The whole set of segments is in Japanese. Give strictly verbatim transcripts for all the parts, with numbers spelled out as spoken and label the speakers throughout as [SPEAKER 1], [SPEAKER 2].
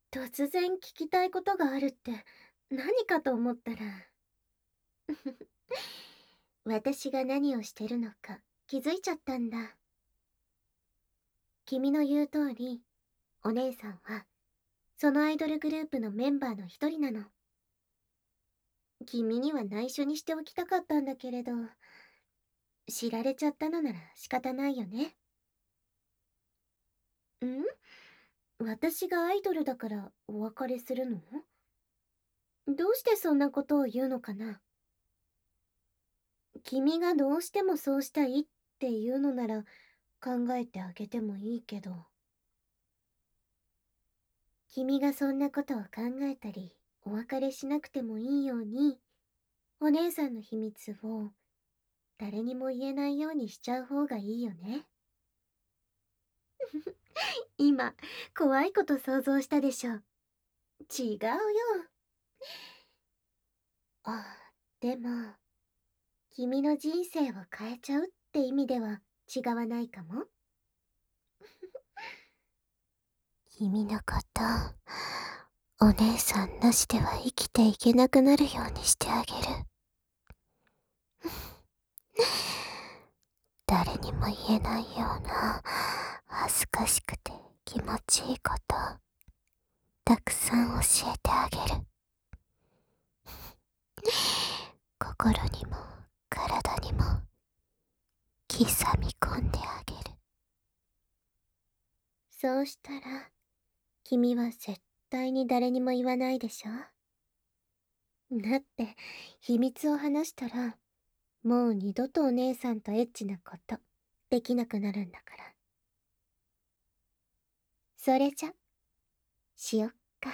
[SPEAKER 1] 突然聞きたいことがあるって何かと思ったら私が何をしてるのか気づいちゃったんだ。君の言う通り、お姉さんはそのアイドルグループのメンバーの一人なの。君には内緒にしておきたかったんだけれど、知られちゃったのなら仕方ないよね。ん私がアイドルだからお別れするの？どうしてそんなことを言うのかな？君がどうしてもそうしたいっていうのなら考えてあげてもいいけど。君がそんなことを考えたりお別れしなくてもいいように、お姉さんの秘密を誰にも言えないようにしちゃう方がいいよね。今怖いこと想像したでしょ？違うよ。あ、でも君の人生を変えちゃうって意味では違わないかも。君のこと、お姉さんなしでは生きていけなくなるようにしてあげる。誰にも言えないような恥ずかしくて気持ちいいことたくさん教えてあげる。心にも体にも刻み込んであげる。そうしたら君は絶対に誰にも言わないでしょ？だって秘密を話したらもう二度とお姉さんとエッチなことできなくなるんだから。それじゃしよっか。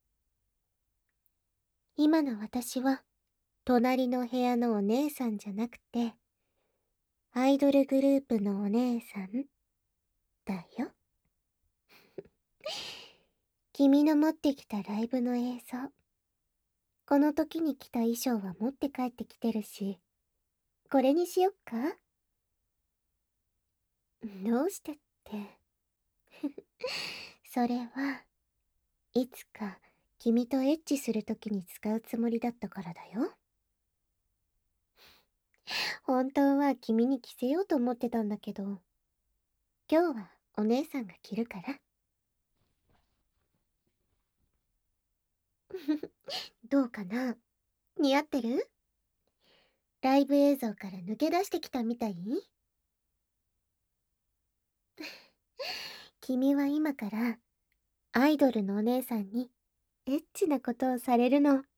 [SPEAKER 1] 今の私は隣の部屋のお姉さんじゃなくてアイドルグループのお姉さんだよ。君の持ってきたライブの映像、この時に着た衣装は持って帰ってきてるし、これにしよっか？どうしてって。それはいつか君とエッチする時に使うつもりだったからだよ。本当は君に着せようと思ってたんだけど、今日はお姉さんが着るから。どうかな？似合ってる？ライブ映像から抜け出してきたみたい？君は今からアイドルのお姉さんにエッチなことをされるの。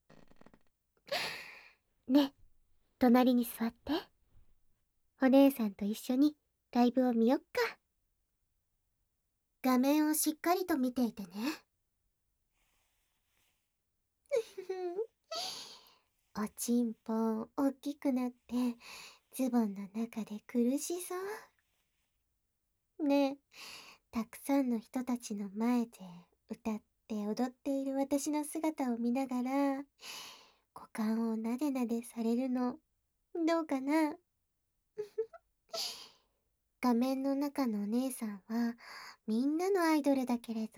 [SPEAKER 1] ね、隣に座って。お姉さんと一緒にライブを見よっか。画面をしっかりと見ていてね。おちんぽ大きくなってズボンの中で苦しそう。ねえ、たくさんの人たちの前で歌って踊っている私の姿を見ながら股間をなでなでされるのどうかな？画面の中のお姉さんはみんなのアイドルだけれど、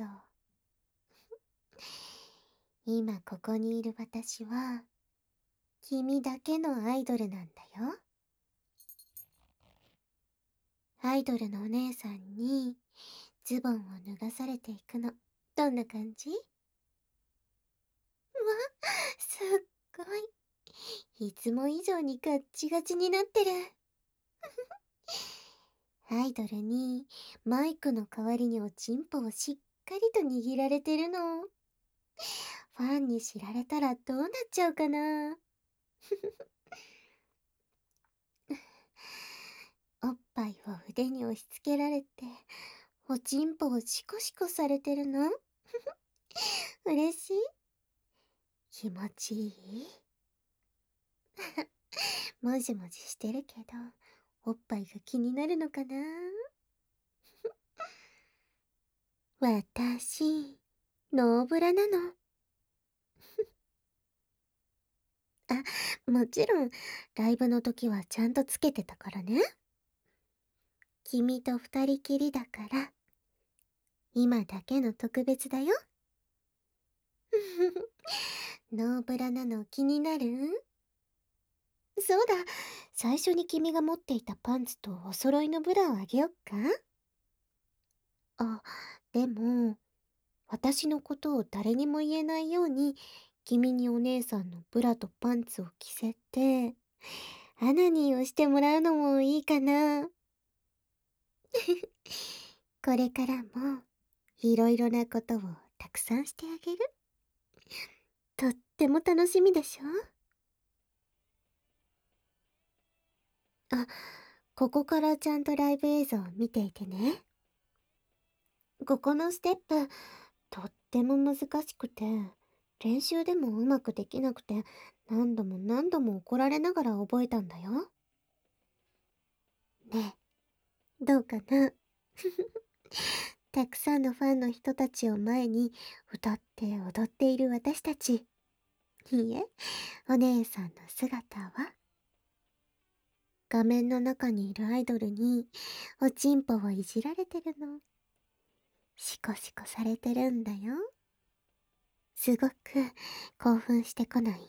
[SPEAKER 1] 今ここにいる私は君だけのアイドルなんだよ。アイドルのお姉さんにズボンを脱がされていくのどんな感じ？わ、すっごい。いつも以上にガッチガチになってる。アイドルにマイクの代わりにおちんぽをしっかりと握られてるの。ファンに知られたらどうなっちゃうかな？おっぱいを腕に押し付けられておちんぽをシコシコされてるの。嬉しい？気持ちいい？もじもじしてるけどおっぱいが気になるのかな？私ノーブラなの。あ、もちろんライブの時はちゃんとつけてたからね。君と二人きりだから今だけの特別だよ。 ノーブラなの気になる？そうだ、最初に君が持っていたパンツとお揃いのブラをあげよっか？あ、でも、私のことを誰にも言えないように、君にお姉さんのブラとパンツを着せて、アナニーをしてもらうのもいいかな。これからも、いろいろなことをたくさんしてあげる。とっても楽しみでしょ？あ、ここからちゃんとライブ映像を見ていてね。ここのステップ、とっても難しくて、練習でもうまくできなくて、何度も何度も怒られながら覚えたんだよ。ねえ、どうかな？たくさんのファンの人たちを前に歌って踊っている私たち。いいえ、お姉さんの姿は画面の中にいるアイドルにおちんぽをいじられてるの。シコシコされてるんだよ。すごく興奮してこない？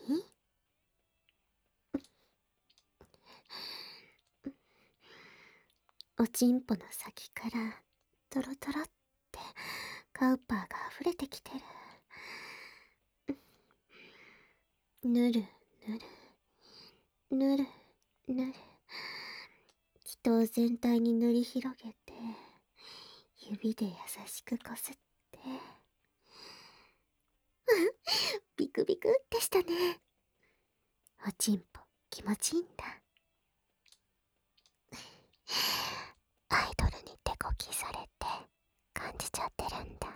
[SPEAKER 1] おちんぽの先からトロトロってカウパーが溢れてきてる。ぬるぬるぬるぬる、気筒全体に塗り広げて指で優しくこすって。ビクビクってしたね。おちんぽ気持ちいいんだ。アイドルに手こきされて感じちゃってるんだ。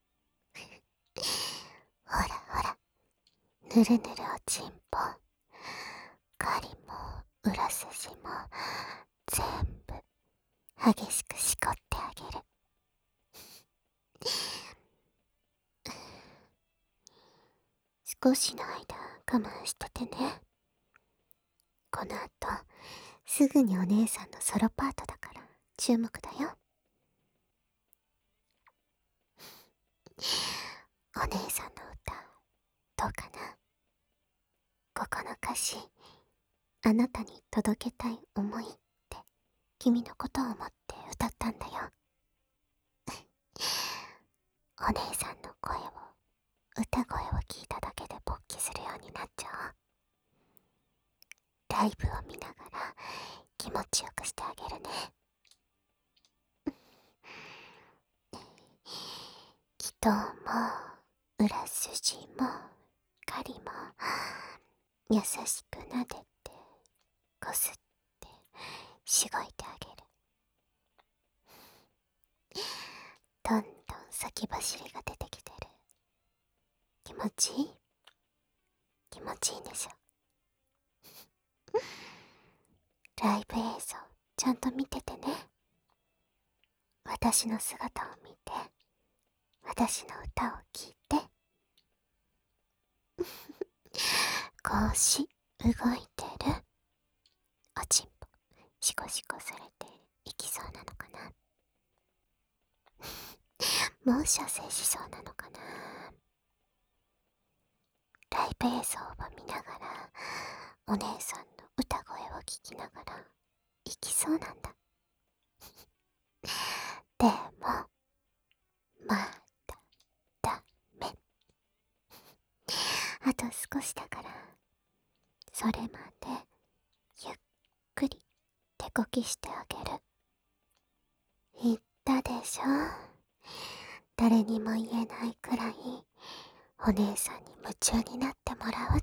[SPEAKER 1] ほらほら、ぬるぬるおちんぽ、狩りも裏筋も全部激しくしこってあげる。少しの間我慢しててね。この後すぐにお姉さんのソロパートだから注目だよ。お姉さんの歌どうかな？ここの歌詞、あなたに届けたい思いって君のことを思って歌ったんだよ。お姉さんの声を、歌声を聞いただけで勃起するようになっちゃおう。ライブを見ながら気持ちよくしてあげるね。気筒も裏筋も狩りも優しく撫でてこすってしごいてあげる。どんどん先走りが出てきてる。気持ちいい？気持ちいいでしょ？ライブ映像ちゃんと見ててね。私の姿を見て、私の歌を聴いて。こうし動いてるおちんぽ、シコシコされていきそうなのかな？もう射精しそうなのかな？ライブ映像を見ながらお姉さんの歌声を聞きながらいきそうなんだ。でもまだダメ。あと少しだから、それまでゆっくり手こきしてあげる。言ったでしょ？誰にも言えないくらいお姉さんに夢中になってもらうって。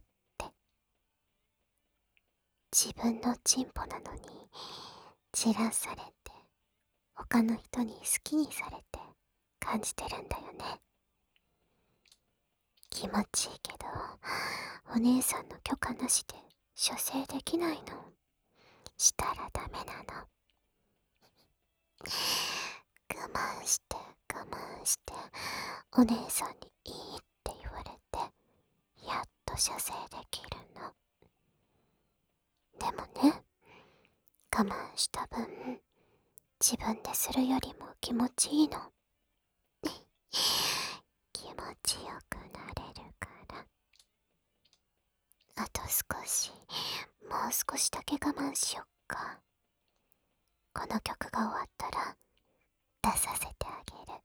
[SPEAKER 1] 自分のチンポなのに散らされて、他の人に好きにされて感じてるんだよね。気持ちいいけど、お姉さんの許可なしで射精できないの。したらダメなの。我慢して我慢してお姉さんにいいって言われてやっと射精できるの。でもね、我慢した分自分でするよりも気持ちいいの。気持ちよくなれるから。 あと少し、もう少しだけ我慢しよっか。この曲が終わったら出させてあげる。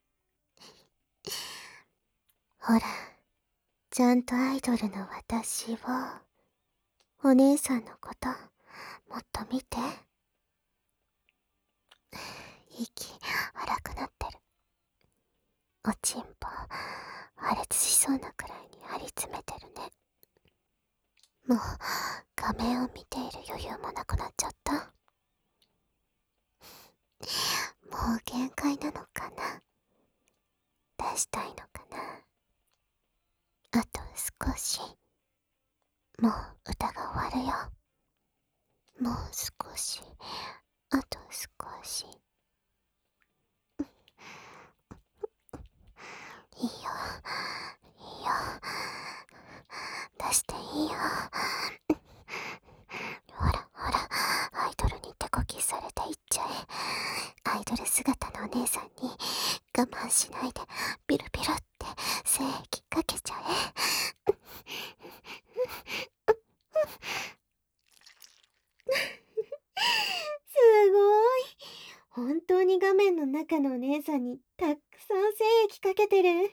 [SPEAKER 1] ほら、ちゃんとアイドルの私を、お姉さんのこともっと見て。息荒くなってる。おちんぽ破裂しそうなくらいに張り詰めてるね。もう画面を見ている余裕もなくなっちゃった。もう限界なのかな。出したいのかな。あと少し。もう歌が終わるよ。もう少し。あと少し。いいよ、いいよ。出していいよ。ほらほら、アイドルに手こきされていっちゃえ。アイドル姿のお姉さんに我慢しないでビルビルって精液かけちゃえ。すごい。本当に画面の中のお姉さんにたくさん精液かけてる。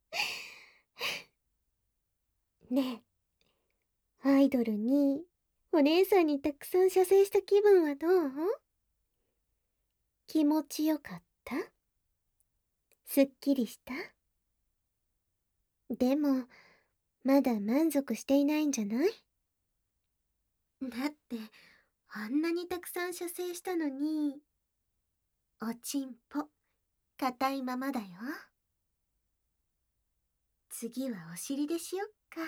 [SPEAKER 1] ねえ、アイドルにお姉さんにたくさん射精した気分はどう？気持ちよかった？すっきりした？でも、まだ満足していないんじゃない？だって、あんなにたくさん射精したのに、おちんぽ、硬いままだよ。次はお尻でしよっか。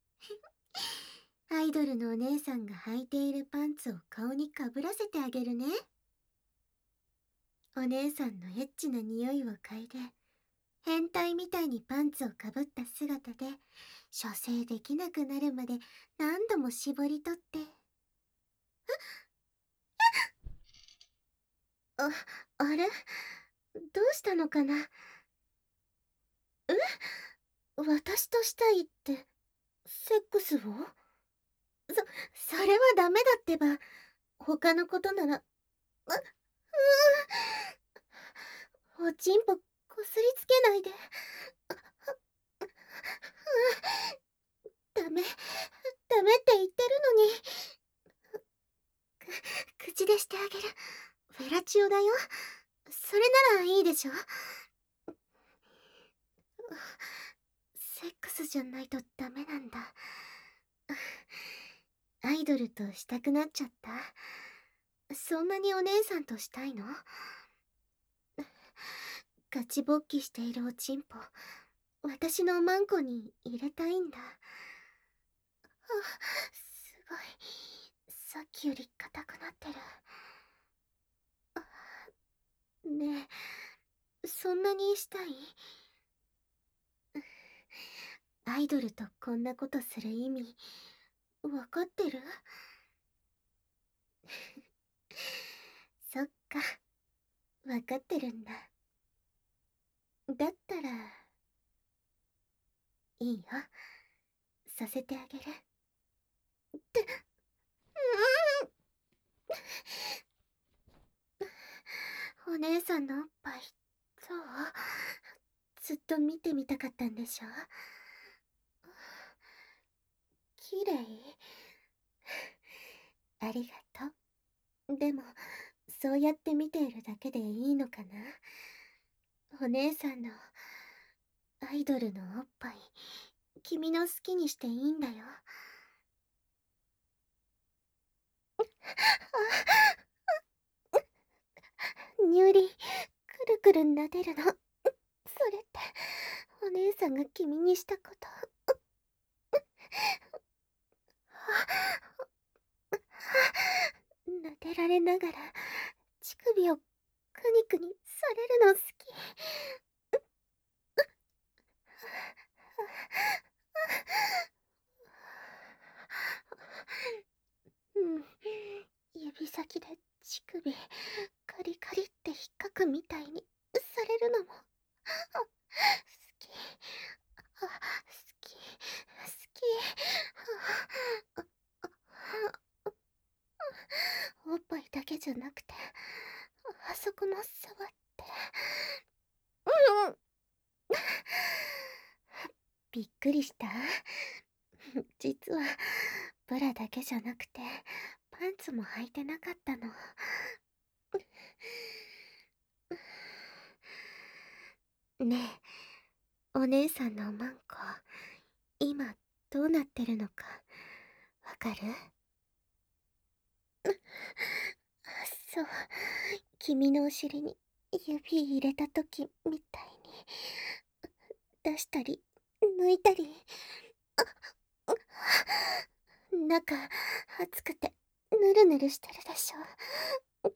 [SPEAKER 1] アイドルのお姉さんが履いているパンツを顔にかぶらせてあげるね。お姉さんのエッチな匂いを嗅いで、変態みたいにパンツをかぶった姿で、射精できなくなるまで何度も絞り取って。あ、あれ？どうしたのかな？え？私としたいって、セックスを？そ、それはダメだってば。他のことなら、う、うーん。おちんぽ、こすりつけないで。ダメ、ダメって言ってるのに。く、口でしてあげる。フェラチオだよ。それならいいでしょ。セックスじゃないとダメなんだ。アイドルとしたくなっちゃった。そんなにお姉さんとしたいの？ガチ勃起しているおちんぽ、私のマンコに入れたいんだ。あ、すごい。さっきより硬くなってる。ねえ、そんなにしたい？アイドルとこんなことする意味、わかってる？そっか、わかってるんだ。だったら、いいよ。させてあげる。って、うーん。お姉さんのおっぱい、そう？ずっと見てみたかったんでしょ？きれい？ありがとう。でも、そうやって見ているだけでいいのかな？お姉さんの、アイドルのおっぱい、君の好きにしていいんだよ。にゅり、くるくる撫でるの。それって、お姉さんが君にしたこと。撫でられながら、乳首をくにくにされるの好き。うん、指先で乳首カリカリって引っかくみたいにされるのも好き。あ、好き好き。 びっくりした？実は、ブラだけじゃなくて、パンツも履いてなかったの。ねえ、お姉さんのマンコ、今どうなってるのか、わかる？そう、君のお尻に指入れた時みたいに、出したり、抜いたり、中、熱くて、ぬるぬるしてるでしょ。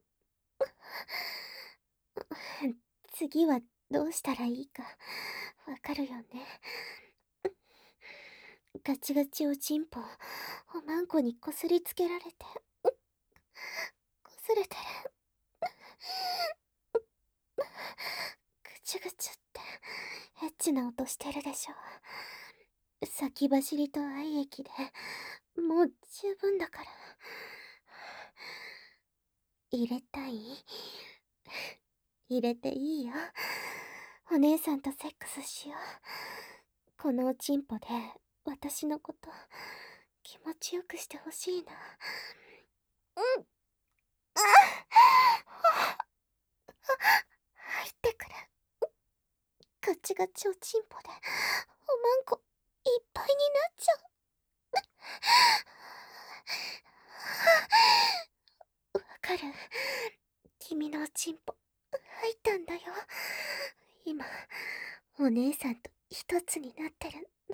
[SPEAKER 1] 次はどうしたらいいか、わかるよね。ガチガチおちんぽ、おまんこにこすりつけられて、こすれてる。ぐちゅぐちゅって、エッチな音してるでしょ。先走りと愛液で、もう十分だから。入れたい？入れていいよ。お姉さんとセックスしよう。このおちんぽで、私のこと、気持ちよくしてほしいな。うん。あ入ってくる。ガチガチおちんぽで、おまんこ、いっぱいになっちゃう。わかる？君のおちんぽ、入ったんだよ。今、お姉さんと一つになってるの。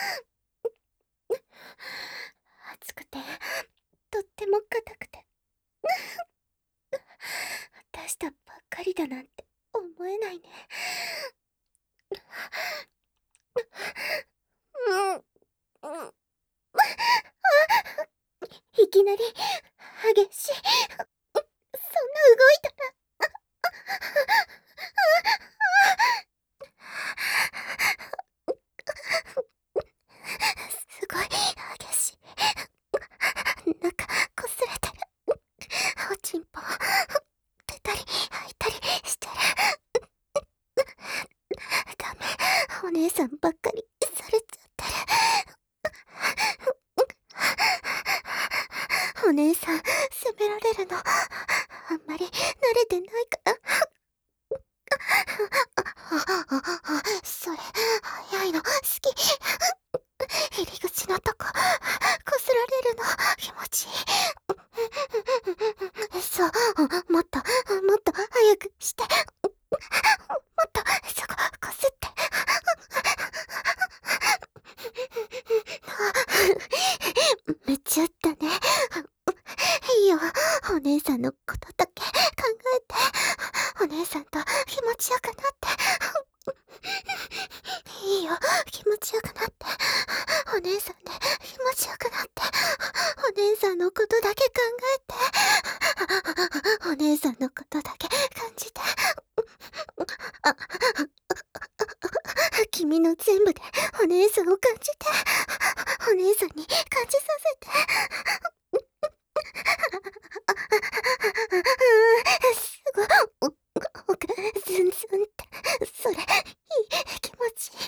[SPEAKER 1] 熱くて、とっても硬くて。出したばっかりだなんて思えないね。うん、うん。いきなり、激しい。そんな動いたら。すごい激しい。中、こすれてる。おちんぽ、出たり、吐いたりしてる。ダメ、お姉さんばっかりされちゃってる。お姉さん、責められるの、あんまり慣れてないから。それ、早いの、好き。入り口のとこ、こすられるの、気持ちいい。そう、もっと、もっと早くして。もっと、そこ、こすって。夢中ったね。いいよ、お姉さんのことだけ考えて。お姉さんと気持ちよくなって。いいよ、気持ちよくなって。お姉さんで気持ちよくなって。お姉さんのことだけ考えて。お姉さんのことだけ感じて。あ、君の全部でお姉さんを感じて。お姉さんに感じさせて。すごい。お、おか、ズンズンって。それ、いい、気持ちいい。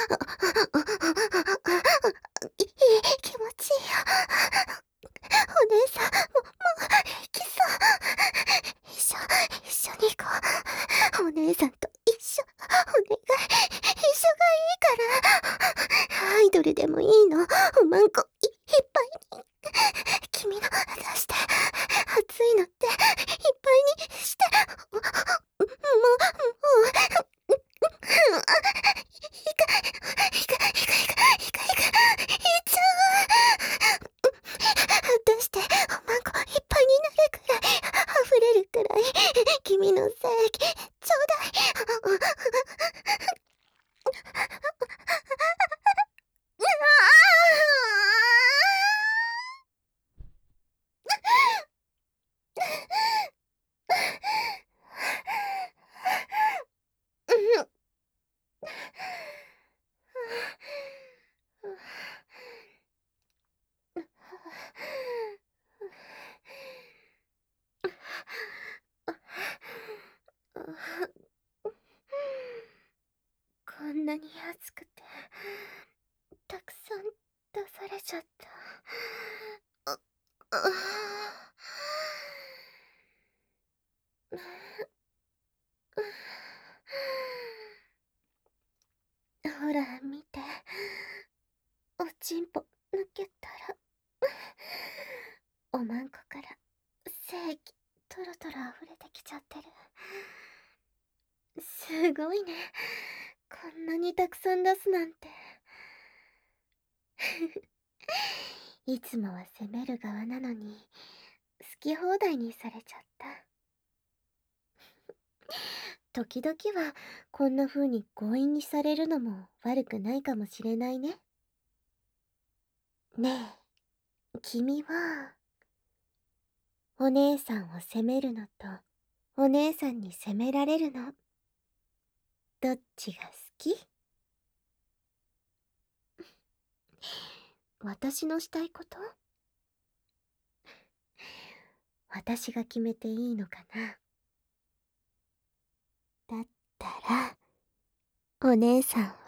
[SPEAKER 1] いい、気持ちいいよ。お姉さん、も、もう、行きそう。一緒、一緒に行こう。お姉さんと一緒。お願い。一緒がいいから。アイドルでもいいの。おまんこ、い、いっぱいに。君の出して。熱いのって、いっぱいにして。もう、もう、もう、いか、いか、いか、いか、いか、いか、いか、いっちゃう。出して、おまんこいっぱいになるくらい、溢れるくらい、君の精液、ちょうだい。こんなに熱くて、 さん出されちゃった。う、うほら見て、おちんぽ抜けたらおまんこから精液トロトロ溢れてきちゃってる。すごいね、こんなにたくさん出すなんて。いつもは責める側なのに好き放題にされちゃった。時々はこんな風に強引にされるのも悪くないかもしれないね。ねえ、君はお姉さんを責めるのとお姉さんに責められるの、どっちが好き？私のしたいこと？私が決めていいのかな。だったらお姉さん